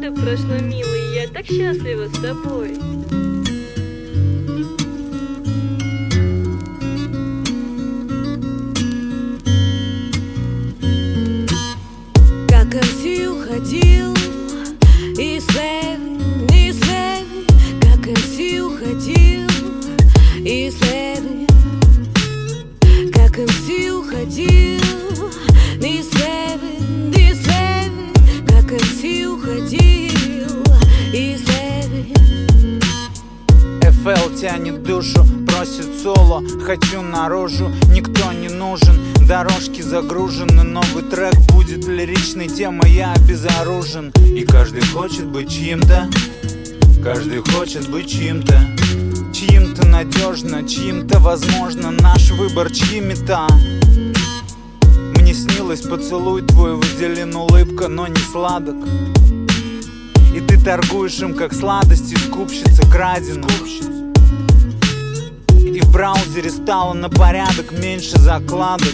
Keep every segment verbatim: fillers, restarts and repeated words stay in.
годы прошло, милый, я так счастлива с тобой. Как эн си уходил и слэви, и слэви, как эн си уходил и слэви, как эн си уходил и слэви, и слэви, как эн си уходил и слэви. эф эл тянет душу, просит соло, хочу наружу, никто не нужен. Дорожки загружены, новый трек будет лиричной темой, я обезоружен. И каждый хочет быть чьим-то, каждый хочет быть чьим-то, чьим-то надежно, чьим-то возможно. Наш выбор чьими-то. Мне снилось поцелуй твой, вазелин, улыбка, но не сладок. И ты торгуешь им как сладости, скупщица краденых. И в браузере стало на порядок меньше закладок,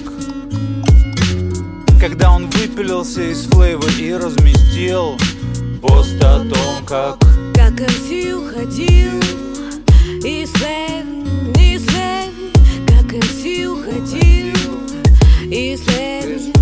когда он выпилился из флейва и разместил пост о том, как Как эн си уходил и слэви, и слэви, как эн си уходил и слэви,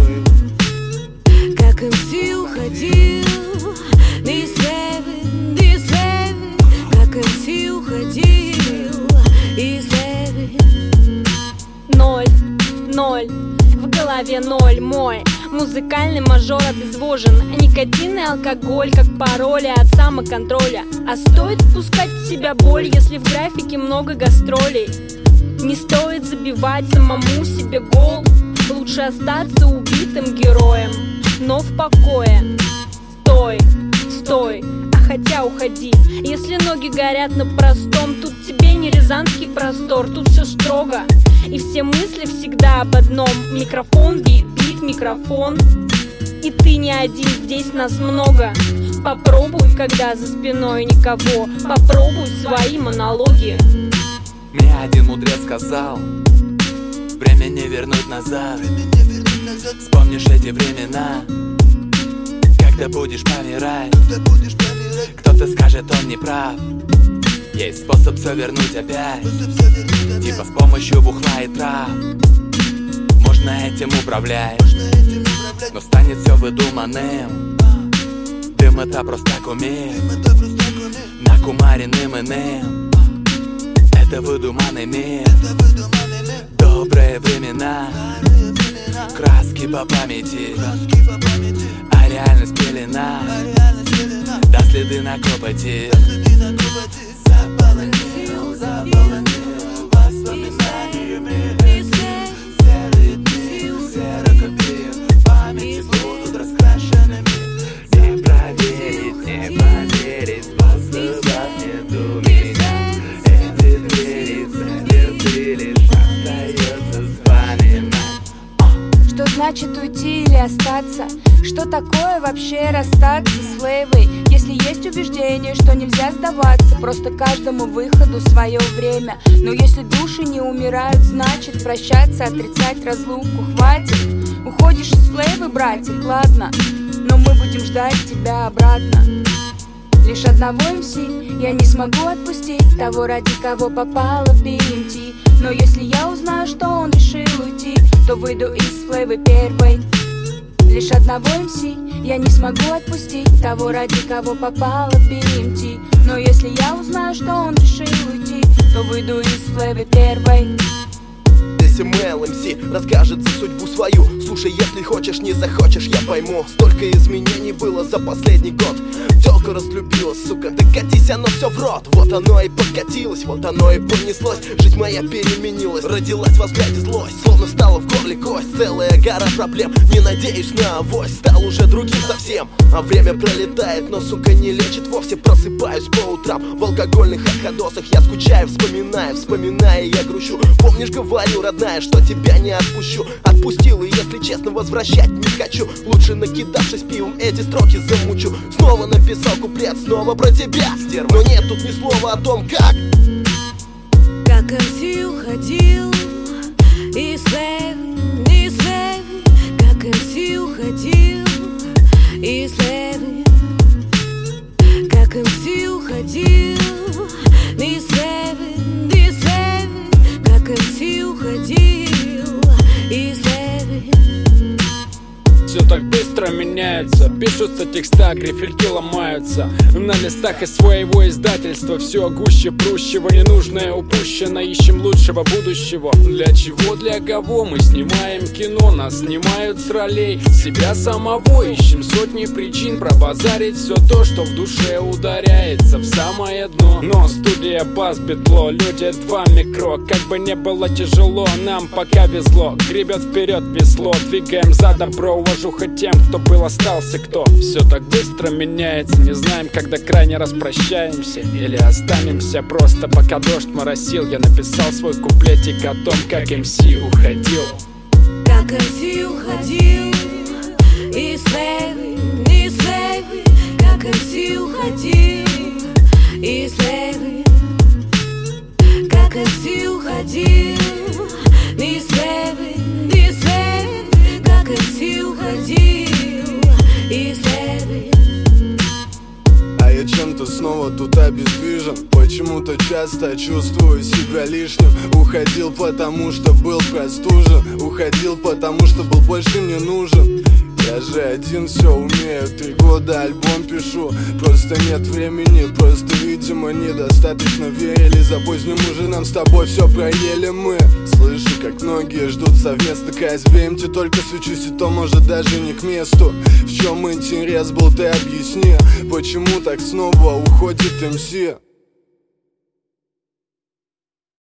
как эн си уходил и слэви, и слэви, как эн си уходил и слэви. Ноль, ноль, в голове ноль мой. Музыкальный мажор обезвожен. Никотин и алкоголь, как пароли от самоконтроля. А стоит впускать в себя боль, если в графике много гастролей? Не стоит забивать самому себе гол. Лучше остаться убитым героем, но в покое. Стой, стой, а хотя уходи. Если ноги горят на простом, тут тебе не рязанский простор. Тут все строго, и все мысли всегда об одном. Микрофон, бит, бит, микрофон. И ты не один, здесь нас много. Попробуй, когда за спиной никого. Попробуй свои монологи. Мне один мудрец сказал: время не вернуть назад. Вспомнишь эти времена, когда будешь помирать. Кто-то скажет, он не прав. Есть способ все вернуть опять, типа с помощью бухла и трав. Можно этим управлять, но станет все выдуманным. Дым это просто кумир, накумаренным иным. Это выдуманный мир, добрые времена, краски по памяти, а реальность пелена, да следы на копоти. Заполонил, заполонил воспоминаниями серый дым, серокопия, памяти будут раскрашенными. Не проверить, не поверить, способов нету меня. Эти двери заперты, лишь остается вспоминать. Что значит уйти или остаться? Что такое вообще расстаться с флейвой? Если есть убеждение, что нельзя сдаваться, просто каждому выходу свое время. Но если души не умирают, значит прощаться, отрицать разлуку хватит. Уходишь из флейвы, братик, ладно, но мы будем ждать тебя обратно. Лишь одного эм си я не смогу отпустить, того, ради кого попала в би эм ти. Но если я узнаю, что он решил уйти, то выйду из флейвы первой. Лишь одного эм си я не смогу отпустить, того, ради кого попала в би эм ти. Но если я узнаю, что он решил уйти, то выйду из флейвы первой. Если Мэл эм си расскажет за судьбу свою, слушай, если хочешь, не захочешь, я пойму. Столько изменений было за последний год. Тёлку разлюбила, сука, да катись оно все в рот. Вот оно и подкатилось, вот оно и понеслось. Жизнь моя переменилась, родилась во взгляде злость. Словно стала в горле кость, целая гора проблем. Не надеюсь на авось, стал уже другим совсем. А время пролетает, но, сука, не лечит вовсе. Просыпаюсь по утрам в алкогольных отходосах. Я скучаю, вспоминая, вспоминая, я грущу. Помнишь, говорил, родная, что тебя не отпущу. Отпустил, и если честно, возвращать не хочу. Лучше, накидавшись пивом, эти строки замучу. Снова написал куплет, снова про тебя, стерва. Но нет тут ни слова о том, как Как эн си уходил и слэви, и слэви, как эн си уходил и слэви, меняются. Пишутся текста, грифельки ломаются. На листах из своего издательства все гуще прущего, ненужное упущено. Ищем лучшего будущего. Для чего, для кого мы снимаем кино? Нас снимают с ролей себя самого. Ищем сотни причин пробазарить все то, что в душе ударяется в самое дно. Но студия бас битло, люди два микро. Как бы не было тяжело, нам пока везло. Гребет вперед весло, двигаем за добро. Уважуха тем, кто был, остался кто. Все так быстро меняется, не знаем, когда крайне распрощаемся или останемся просто пока дождь моросил. Я написал свой куплетик о том, как эм си уходил. Как эм си уходил из лейвы, из лейвы. Как эм си уходил из лейвы. Как эм си уходил из лейвы, из лейвы. Как эм си уходил из лейвы. А я чем-то снова тут обездвижен. Почему-то часто чувствую себя лишним. Уходил, потому что был простужен. Уходил, потому что был больше не нужен. Я же один все умею, три года альбом пишу. Просто нет времени, просто, видимо, недостаточно верили. За поздним ужином с тобой все проели мы. Слышу, как многие ждут совместно ка эс би эм ти. Только свечусь, и то, может, даже не к месту. В чем интерес был, ты объясни. Почему так снова уходит эм си?